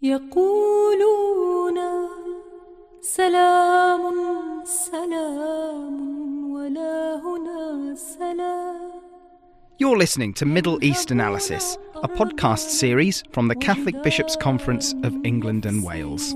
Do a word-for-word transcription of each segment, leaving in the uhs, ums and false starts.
يقولون سلام سلام ولا هنا سلام. You're listening to Middle East Analysis, a podcast series from the Catholic Bishops' Conference of England and Wales.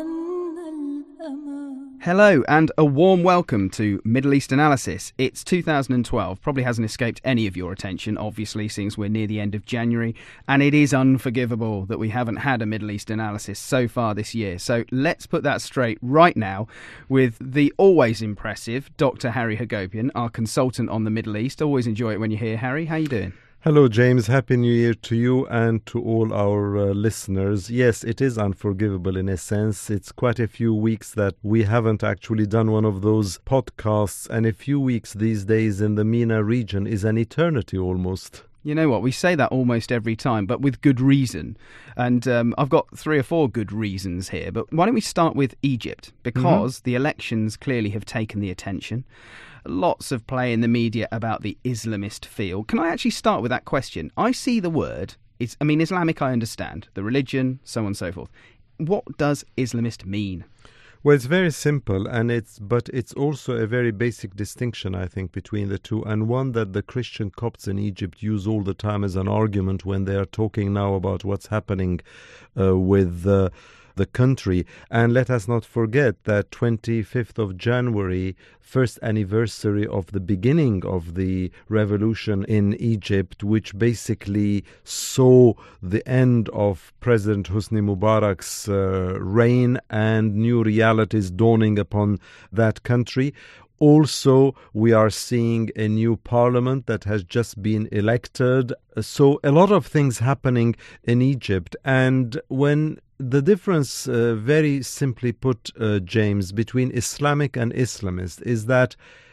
Hello and a warm welcome to Middle East Analysis. It's two thousand twelve, probably hasn't escaped any of your attention, obviously, since we're near the end of January, and it is unforgivable that we haven't had a Middle East Analysis so far this year. So let's put that straight right now with the always impressive Doctor Harry Hagopian, our consultant on the Middle East. Always enjoy it when you're here, Harry. How are you doing? Hello, James. Happy New Year to you and to all our uh, listeners. Yes, it is unforgivable in a sense. It's quite a few weeks that we haven't actually done one of those podcasts, and a few weeks these days in the MENA region is an eternity almost. You know what, we say that almost every time, but with good reason. And um, I've got three or four good reasons here. But why don't we start with Egypt? Because mm-hmm. the elections clearly have taken the attention. Lots of play in the media about the Islamist feel. Can I actually start with that question? I see the word, it's, I mean, Islamic I understand, the religion, so on and so forth. What does Islamist mean? Well, it's very simple, and it's but it's also a very basic distinction, I think, between the two, and one that the Christian Copts in Egypt use all the time as an argument when they are talking now about what's happening uh, with uh, the country. And let us not forget that twenty-fifth of January, first anniversary of the beginning of the revolution in Egypt, which basically saw the end of President Hosni Mubarak's uh, reign and new realities dawning upon that country. Also, we are seeing a new parliament that has just been elected. So a lot of things happening in Egypt. And when the difference, uh, very simply put, uh, James, between Islamic and Islamist is that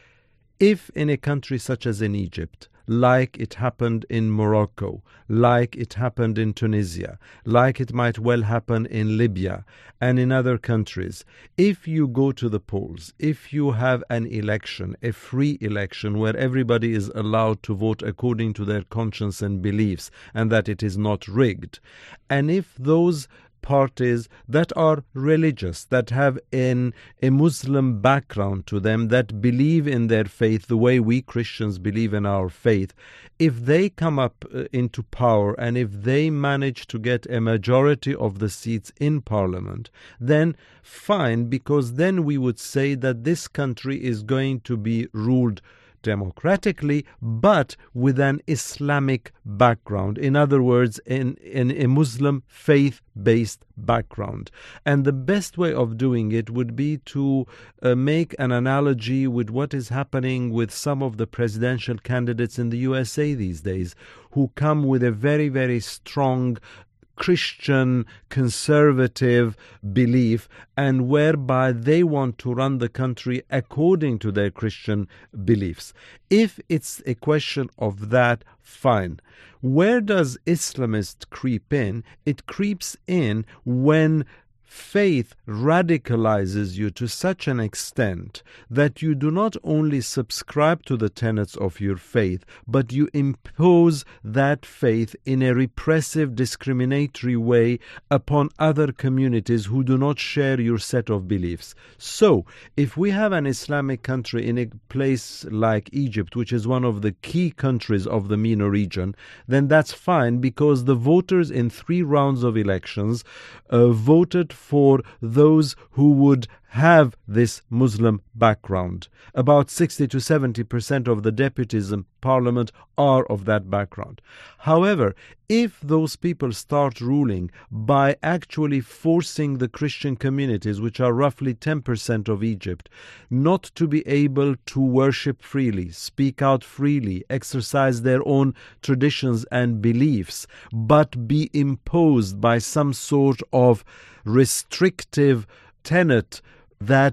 if in a country such as in Egypt, like it happened in Morocco, like it happened in Tunisia, like it might well happen in Libya and in other countries, if you go to the polls, if you have an election, a free election where everybody is allowed to vote according to their conscience and beliefs and that it is not rigged, and if those parties that are religious, that have in a Muslim background to them, that believe in their faith the way we Christians believe in our faith, if they come up uh, into power and if they manage to get a majority of the seats in parliament, then fine, because then we would say that this country is going to be ruled democratically, but with an Islamic background. In other words, in, in a Muslim faith-based background. And the best way of doing it would be to uh, make an analogy with what is happening with some of the presidential candidates in the U S A these days, who come with a very, very strong Christian conservative belief, and whereby they want to run the country according to their Christian beliefs. If it's a question of that, fine. Where does Islamist creep in? It creeps in when faith radicalizes you to such an extent that you do not only subscribe to the tenets of your faith, but you impose that faith in a repressive, discriminatory way upon other communities who do not share your set of beliefs. So, if we have an Islamic country in a place like Egypt, which is one of the key countries of the MENA region, then that's fine, because the voters in three rounds of elections uh, voted for those who would have this Muslim background. About sixty to seventy percent of the deputies in parliament are of that background. However, if those people start ruling by actually forcing the Christian communities, which are roughly ten percent of Egypt, not to be able to worship freely, speak out freely, exercise their own traditions and beliefs, but be imposed by some sort of restrictive tenet that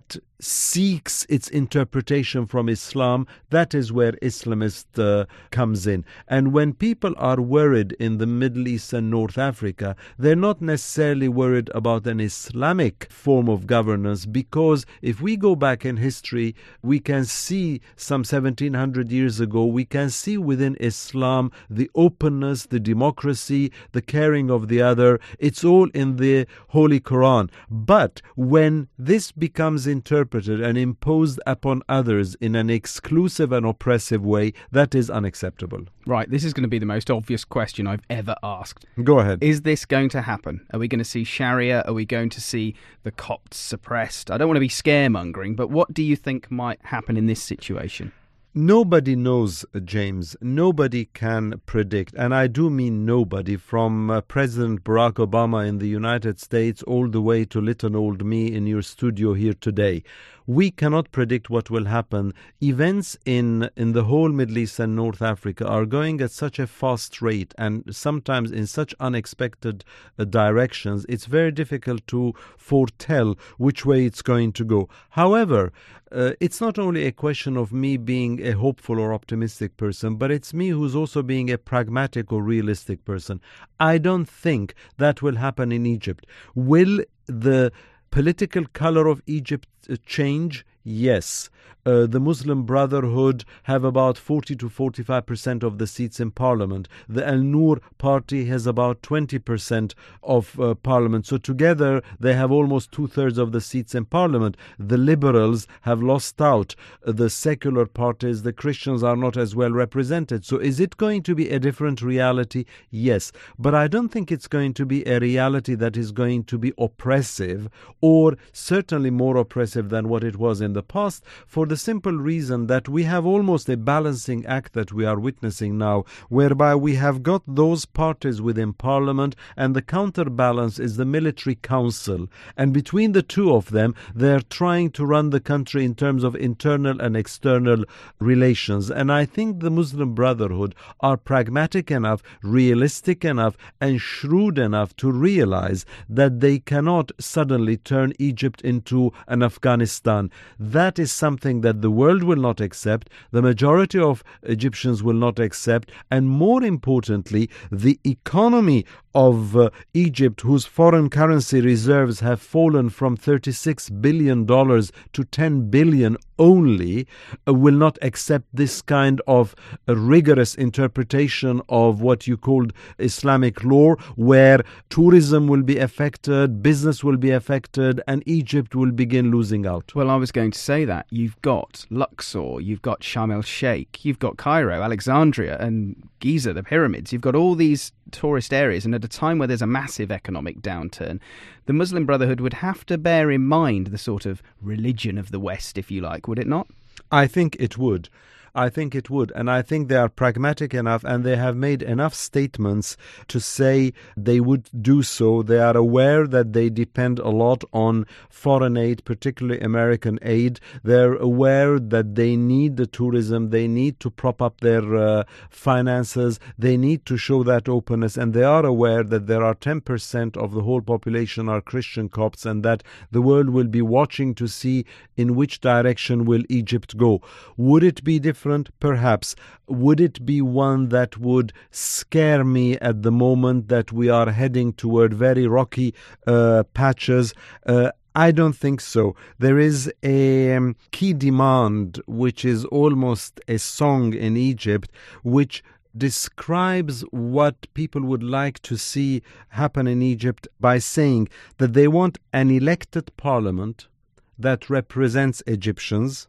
seeks its interpretation from Islam, that is where Islamist uh, comes in. And when people are worried in the Middle East and North Africa, they're not necessarily worried about an Islamic form of governance, because if we go back in history, we can see some seventeen hundred years ago, we can see within Islam the openness, the democracy, the caring of the other. It's all in the Holy Quran. But when this becomes interpreted and imposed upon others in an exclusive and oppressive way, that is unacceptable. Right, this is going to be the most obvious question I've ever asked. Go ahead. Is this going to happen? Are we going to see Sharia? Are we going to see the Copts suppressed? I don't want to be scaremongering, but what do you think might happen in this situation? Nobody knows, James. Nobody can predict. And I do mean nobody, from uh, President Barack Obama in the United States all the way to little old me in your studio here today. We cannot predict what will happen. Events in, in the whole Middle East and North Africa are going at such a fast rate and sometimes in such unexpected uh, directions. It's very difficult to foretell which way it's going to go. However, uh, it's not only a question of me being a hopeful or optimistic person, but it's me who's also being a pragmatic or realistic person. I don't think that will happen in Egypt. Will the political color of Egypt uh, change? Yes. Uh, the Muslim Brotherhood have about forty to forty-five percent of the seats in parliament. The Al-Noor party has about twenty percent of uh, parliament. So together they have almost two-thirds of the seats in parliament. The liberals have lost out. Uh, the secular parties, the Christians, are not as well represented. So is it going to be a different reality? Yes. But I don't think it's going to be a reality that is going to be oppressive, or certainly more oppressive than what it was in the past, for the simple reason that we have almost a balancing act that we are witnessing now, whereby we have got those parties within parliament and the counterbalance is the military council, and between the two of them they're trying to run the country in terms of internal and external relations. And I think the Muslim Brotherhood are pragmatic enough, realistic enough and shrewd enough to realize that they cannot suddenly turn Egypt into an Afghanistan. That is something that the world will not accept, the majority of Egyptians will not accept, and more importantly, the economy of uh, Egypt, whose foreign currency reserves have fallen from thirty-six billion dollars to ten billion dollars only, uh, will not accept this kind of uh, rigorous interpretation of what you called Islamic law, where tourism will be affected, business will be affected, and Egypt will begin losing out. Well, I was going to say that. You've got Luxor, you've got Sharm el-Sheikh, you've got Cairo, Alexandria, and Giza, the pyramids. You've got all these tourist areas, and at a time where there's a massive economic downturn, the Muslim Brotherhood would have to bear in mind the sort of religion of the West, if you like, would it not? I think it would. I think it would. And I think they are pragmatic enough and they have made enough statements to say they would do so. They are aware that they depend a lot on foreign aid, particularly American aid. They're aware that they need the tourism. They need to prop up their uh, finances. They need to show that openness. And they are aware that there are ten percent of the whole population are Christian Copts, and that the world will be watching to see in which direction will Egypt go. Would it be different? Perhaps. Would it be one that would scare me at the moment that we are heading toward very rocky uh, patches? Uh, I don't think so. There is a um, key demand, which is almost a song in Egypt, which describes what people would like to see happen in Egypt by saying that they want an elected parliament that represents Egyptians,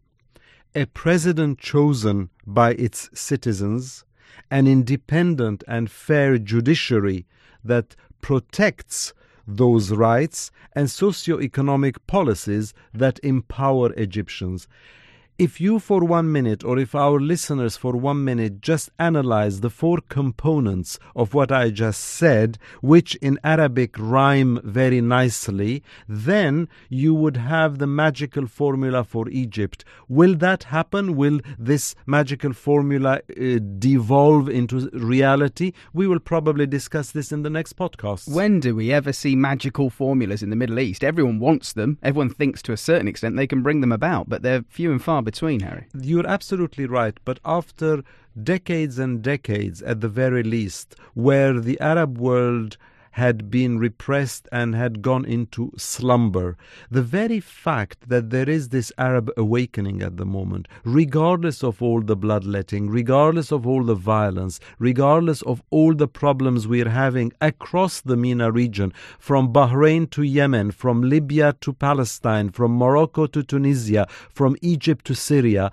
a president chosen by its citizens, an independent and fair judiciary that protects those rights, and socio-economic policies that empower Egyptians. If you for one minute, or if our listeners for one minute just analyze the four components of what I just said, which in Arabic rhyme very nicely, then you would have the magical formula for Egypt. Will that happen? Will this magical formula uh, devolve into reality? We will probably discuss this in the next podcast. When do we ever see magical formulas in the Middle East? Everyone wants them. Everyone thinks to a certain extent they can bring them about, but they're few and far between, Harry. You're absolutely right. But after decades and decades, at the very least, where the Arab world had been repressed and had gone into slumber, the very fact that there is this Arab awakening at the moment, regardless of all the bloodletting, regardless of all the violence, regardless of all the problems we're having across the MENA region, from Bahrain to Yemen, from Libya to Palestine, from Morocco to Tunisia, from Egypt to Syria,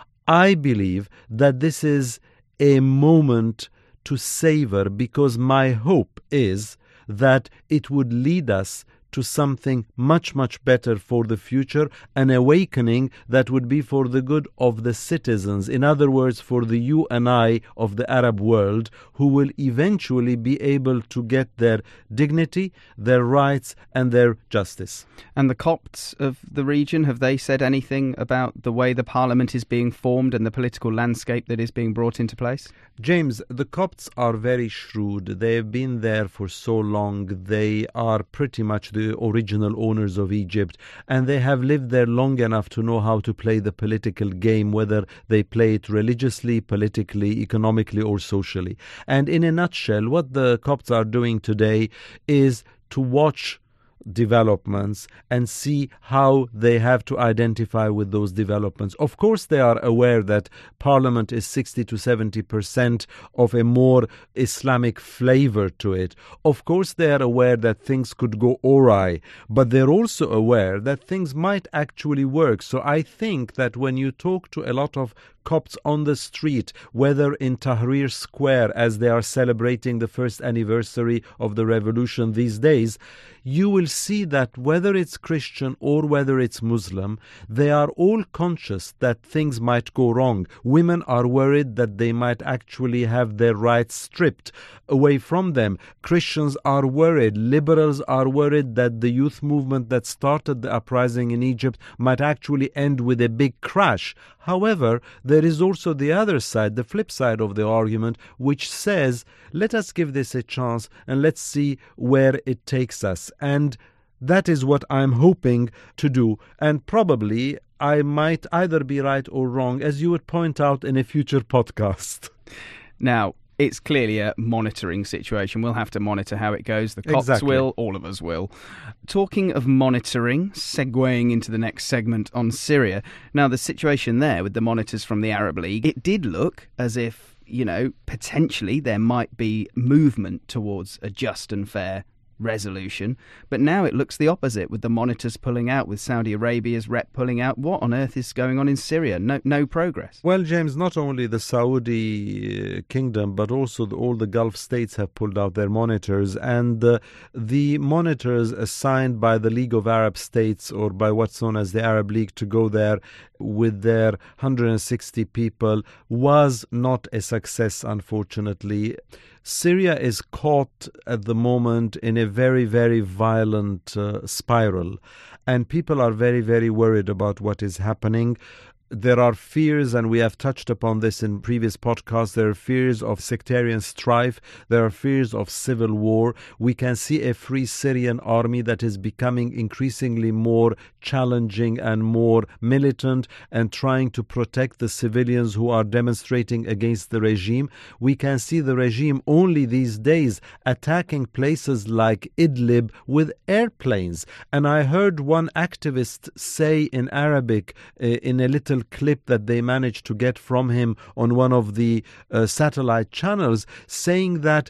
I believe that this is a moment to savor, because my hope is that it would lead us to something much, much better for the future, an awakening that would be for the good of the citizens. In other words, for the you and I of the Arab world, who will eventually be able to get their dignity, their rights, and their justice. And the Copts of the region, have they said anything about the way the parliament is being formed and the political landscape that is being brought into place? James, the Copts are very shrewd. They have been there for so long. They are pretty much the original owners of Egypt, and they have lived there long enough to know how to play the political game, whether they play it religiously, politically, economically, or socially. And in a nutshell, what the Copts are doing today is to watch developments and see how they have to identify with those developments. Of course, they are aware that parliament is sixty to seventy percent of a more Islamic flavor to it. Of course, they are aware that things could go awry, but they're also aware that things might actually work. So I think that when you talk to a lot of Copts on the street, whether in Tahrir Square as they are celebrating the first anniversary of the revolution these days, you will see that whether it's Christian or whether it's Muslim, they are all conscious that things might go wrong. Women are worried that they might actually have their rights stripped away from them. Christians are worried. Liberals are worried that the youth movement that started the uprising in Egypt might actually end with a big crash. However, there is also the other side, the flip side of the argument, which says, let us give this a chance and let's see where it takes us. And that is what I'm hoping to do. And probably I might either be right or wrong, as you would point out in a future podcast. Now, it's clearly a monitoring situation. We'll have to monitor how it goes. The Copts Exactly. will, all of us will. Talking of monitoring, segueing into the next segment on Syria. Now, the situation there with the monitors from the Arab League, it did look as if, you know, potentially there might be movement towards a just and fair resolution, but now it looks the opposite, with the monitors pulling out, with Saudi Arabia's rep pulling out. What on earth is going on in Syria? No, no progress. Well, James, not only the Saudi uh, kingdom, but also the, all the Gulf states have pulled out their monitors, and uh, the monitors assigned by the League of Arab States, or by what's known as the Arab League, to go there with their one hundred sixty people was not a success, unfortunately. Syria is caught at the moment in a very, very violent uh, spiral, and people are very, very worried about what is happening. There are fears, and we have touched upon this in previous podcasts, there are fears of sectarian strife, there are fears of civil war. We can see a free Syrian army that is becoming increasingly more challenging and more militant and trying to protect the civilians who are demonstrating against the regime. We can see the regime only these days attacking places like Idlib with airplanes. And I heard one activist say in Arabic, uh, in a little clip that they managed to get from him on one of the uh, satellite channels, saying that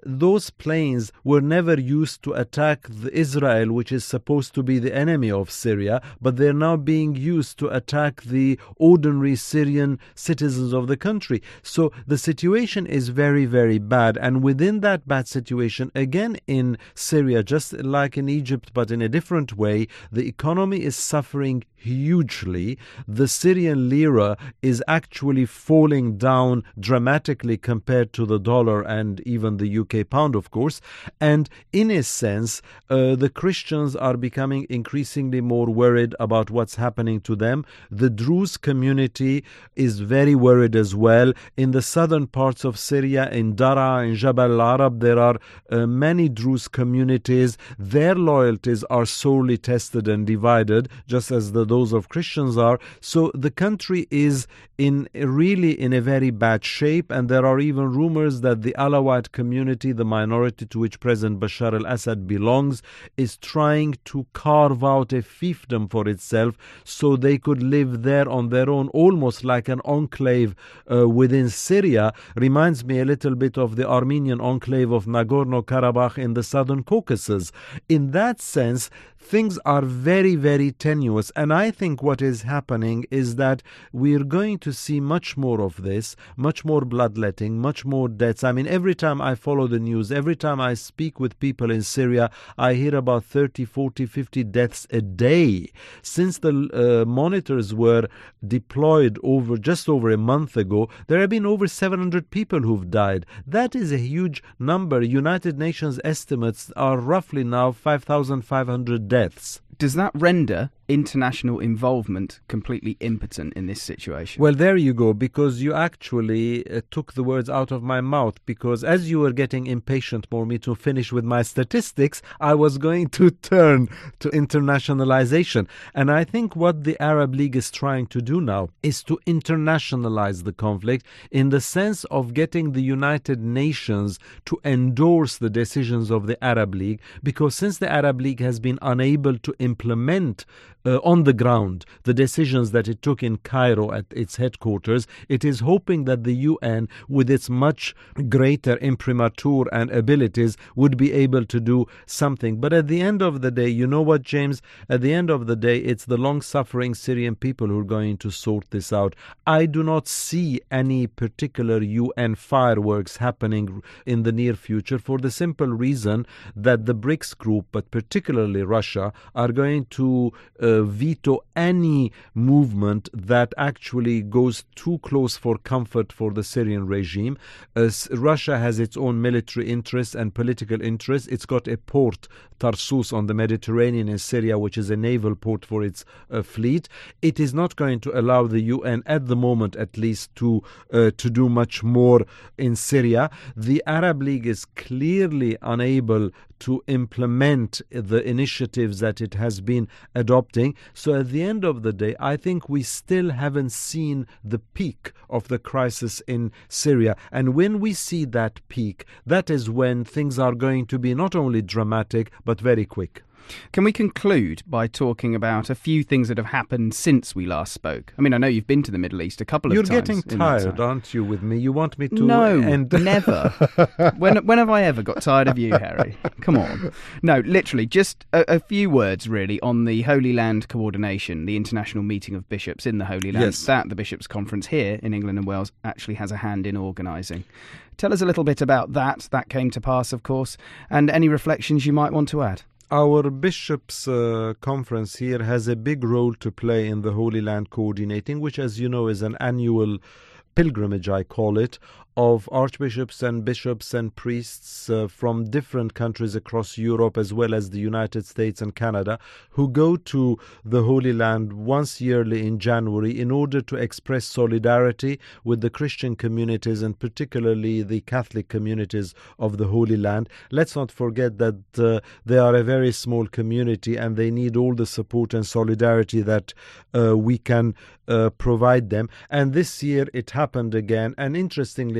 those planes were never used to attack the Israel, which is supposed to be the enemy of Syria, but they're now being used to attack the ordinary Syrian citizens of the country. So the situation is very, very bad. And within that bad situation, again in Syria, just like in Egypt, but in a different way, the economy is suffering hugely. The Syrian lira is actually falling down dramatically compared to the dollar and even the U K pound, of course. And in a sense, uh, the Christians are becoming increasingly more worried about what's happening to them. The Druze community is very worried as well. In the southern parts of Syria, in Daraa, in Jabal al-Arab, there are uh, many Druze communities. Their loyalties are sorely tested and divided, just as the those of Christians are. So the country is in really in a very bad shape, and there are even rumors that the Alawite community, the minority to which President Bashar al-Assad belongs, is trying to carve out a fiefdom for itself so they could live there on their own, almost like an enclave uh, within Syria. Reminds me a little bit of the Armenian enclave of Nagorno-Karabakh in the southern Caucasus. In that sense, things are very, very tenuous. And I think what is happening is that we're going to see much more of this, much more bloodletting, much more deaths. I mean, every time I follow the news, every time I speak with people in Syria, I hear about thirty, forty, fifty deaths a day. Since the uh, monitors were deployed over just over a month ago, there have been over seven hundred people who've died. That is a huge number. United Nations estimates are roughly now five thousand five hundred deaths. Does that render international involvement completely impotent in this situation? Well, there you go, because you actually uh, took the words out of my mouth, because as you were getting impatient for me to finish with my statistics, I was going to turn to internationalization. And I think what the Arab League is trying to do now is to internationalize the conflict in the sense of getting the United Nations to endorse the decisions of the Arab League, because since the Arab League has been unable to implement Uh, on the ground the decisions that it took in Cairo at its headquarters, it is hoping that the U N, with its much greater imprimatur and abilities, would be able to do something. But at the end of the day, you know what, James? At the end of the day, it's the long-suffering Syrian people who are going to sort this out. I do not see any particular U N fireworks happening in the near future, for the simple reason that the BRICS group, but particularly Russia, are going to uh, veto any movement that actually goes too close for comfort for the Syrian regime. As Russia has its own military interests and political interests. It's got a port, Tarsus, on the Mediterranean in Syria, which is a naval port for its uh, fleet. It is not going to allow the U N, at the moment at least, to uh, to do much more in Syria. The Arab League is clearly unable to implement the initiatives that it has been adopting. So at the end of the day, I think we still haven't seen the peak of the crisis in Syria. And when we see that peak, that is when things are going to be not only dramatic, but very quick. Can we conclude by talking about a few things that have happened since we last spoke? I mean, I know you've been to the Middle East a couple of You're times. You're getting tired, aren't you, with me? You want me to no, end? Never. when, when have I ever got tired of you, Harry? Come on. No, literally, just a, a few words, really, on the Holy Land Coordination, the international meeting of bishops in the Holy Land. Yes. That the Bishops' Conference here in England and Wales actually has a hand in organising. Tell us a little bit about that. That came to pass, of course, and any reflections you might want to add. Our bishops' uh, conference here has a big role to play in the Holy Land Coordinating, which, as you know, is an annual pilgrimage, I call it, of archbishops and bishops and priests uh, from different countries across Europe, as well as the United States and Canada, who go to the Holy Land once yearly in January in order to express solidarity with the Christian communities, and particularly the Catholic communities of the Holy Land. Let's not forget that uh, they are a very small community and they need all the support and solidarity that uh, we can uh, provide them. And this year it happened again, and interestingly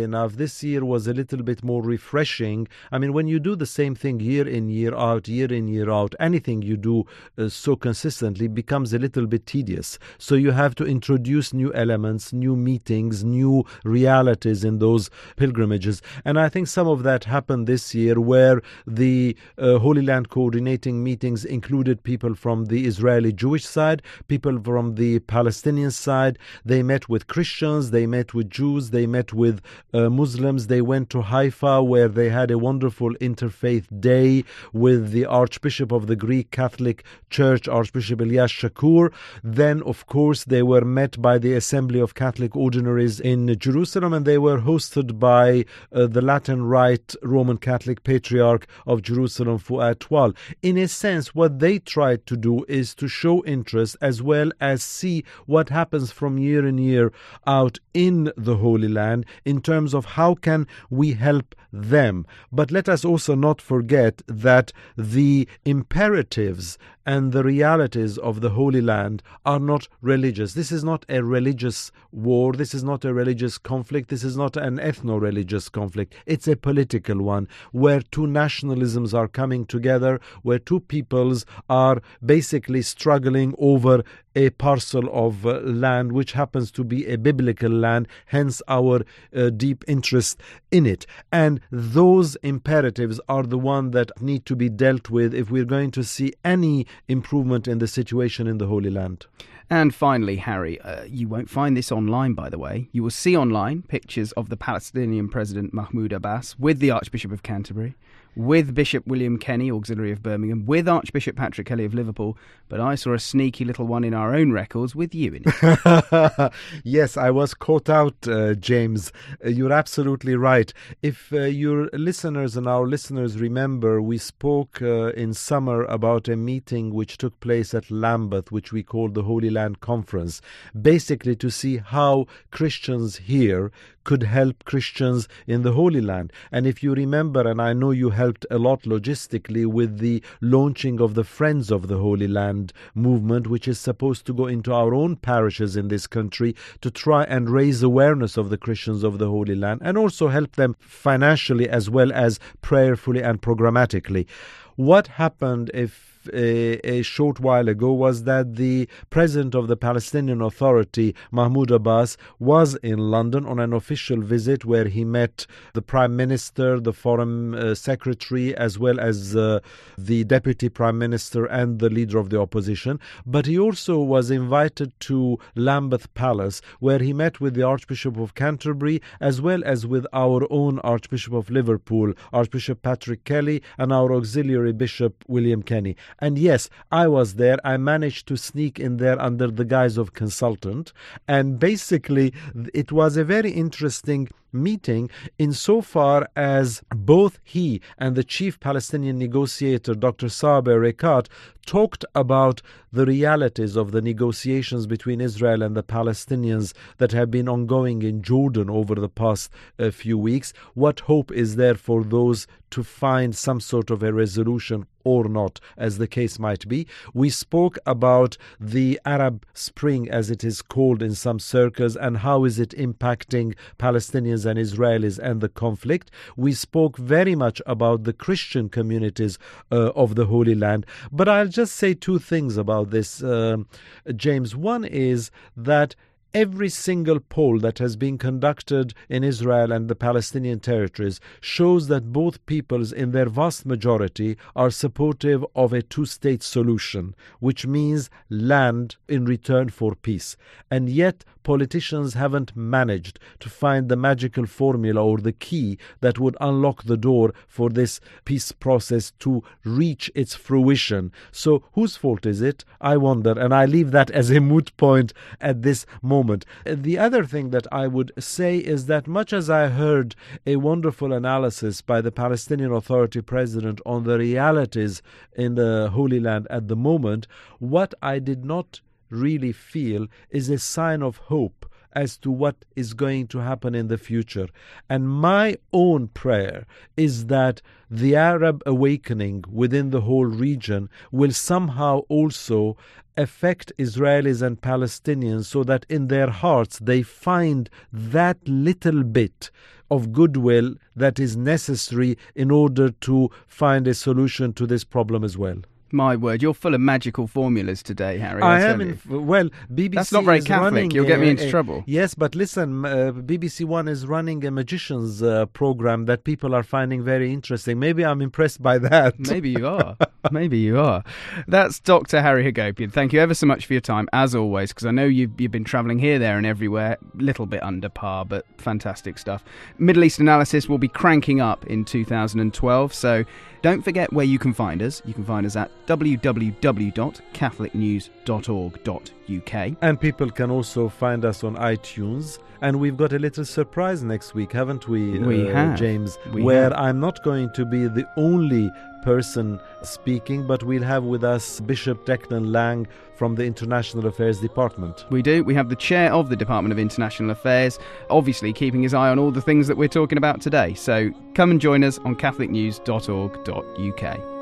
enough, this year was a little bit more refreshing. I mean, when you do the same thing year in, year out, year in, year out, anything you do uh, so consistently becomes a little bit tedious. So you have to introduce new elements, new meetings, new realities in those pilgrimages. And I think some of that happened this year, where the uh, Holy Land coordinating meetings included people from the Israeli Jewish side, people from the Palestinian side. They met with Christians, they met with Jews, they met with uh, Muslims. They went to Haifa, where they had a wonderful interfaith day with the Archbishop of the Greek Catholic Church, Archbishop Elias Shakur. Then, of course, they were met by the Assembly of Catholic Ordinaries in Jerusalem, and they were hosted by uh, the Latin Rite Roman Catholic Patriarch of Jerusalem, Fuad Twal. In a sense, what they tried to do is to show interest as well as see what happens from year in year out in the Holy Land in terms of how can we help them. But let us also not forget that the imperatives and the realities of the Holy Land are not religious. This is not a religious war. This is not a religious conflict. This is not an ethno-religious conflict. It's a political one, where two nationalisms are coming together, where two peoples are basically struggling over a parcel of uh, land which happens to be a biblical land, hence our uh, deep interest in it. And those imperatives are the ones that need to be dealt with if we're going to see any improvement in the situation in the Holy Land. And finally, Harry, uh, you won't find this online, by the way. You will see online pictures of the Palestinian President Mahmoud Abbas with the Archbishop of Canterbury, with Bishop William Kenny, Auxiliary of Birmingham, with Archbishop Patrick Kelly of Liverpool, but I saw a sneaky little one in our own records with you in it. Yes, I was caught out, uh, James. Uh, you're absolutely right. If uh, your listeners and our listeners remember, we spoke uh, in summer about a meeting which took place at Lambeth, which we called the Holy Land Conference, basically to see how Christians here could help Christians in the Holy Land. And if you remember, and I know you helped a lot logistically with the launching of the Friends of the Holy Land movement, which is supposed to go into our own parishes in this country to try and raise awareness of the Christians of the Holy Land and also help them financially as well as prayerfully and programmatically. What happened if A, a short while ago was that the president of the Palestinian Authority, Mahmoud Abbas, was in London on an official visit where he met the Prime Minister, the Foreign uh, Secretary, as well as uh, the Deputy Prime Minister and the leader of the opposition. But he also was invited to Lambeth Palace, where he met with the Archbishop of Canterbury, as well as with our own Archbishop of Liverpool, Archbishop Patrick Kelly, and our auxiliary Bishop William Kenny. And yes, I was there. I managed to sneak in there under the guise of consultant. And basically, it was a very interesting meeting insofar as both he and the chief Palestinian negotiator, Doctor Saber Rekat, talked about the realities of the negotiations between Israel and the Palestinians that have been ongoing in Jordan over the past uh, few weeks. What hope is there for those to find some sort of a resolution or not, as the case might be? We spoke about the Arab Spring, as it is called in some circles, and how is it impacting Palestinians and Israelis and the conflict. We spoke very much about the Christian communities uh, of the Holy Land. But I'll just say two things about this, uh, James. One is that every single poll that has been conducted in Israel and the Palestinian territories shows that both peoples, in their vast majority, are supportive of a two-state solution, which means land in return for peace. And yet, politicians haven't managed to find the magical formula or the key that would unlock the door for this peace process to reach its fruition. So whose fault is it? I wonder, and I leave that as a moot point at this moment. The other thing that I would say is that much as I heard a wonderful analysis by the Palestinian Authority president on the realities in the Holy Land at the moment, what I did not really feel is a sign of hope as to what is going to happen in the future. And my own prayer is that the Arab awakening within the whole region will somehow also affect Israelis and Palestinians, so that in their hearts they find that little bit of goodwill that is necessary in order to find a solution to this problem as well. My word, you're full of magical formulas today, Harry. I, I am. in, In, well, B B C That's not very is Catholic. running You'll get a, me into a, trouble. Yes, but listen, uh, B B C One is running a magician's uh, program that people are finding very interesting. Maybe I'm impressed by that. Maybe you are. Maybe you are. That's Doctor Harry Hagopian. Thank you ever so much for your time, as always, because I know you've, you've been travelling here, there and everywhere. Little bit under par, but fantastic stuff. Middle East Analysis will be cranking up in two thousand twelve, so don't forget where you can find us. You can find us at w w w dot catholic news dot org dot u k. And people can also find us on iTunes. And we've got a little surprise next week, haven't we, we uh, have. James? We where have. I'm not going to be the only person speaking, but we'll have with us Bishop Declan Lang from the International Affairs Department. We do. We have the chair of the Department of International Affairs, obviously keeping his eye on all the things that we're talking about today. So come and join us on catholic news dot org dot u k.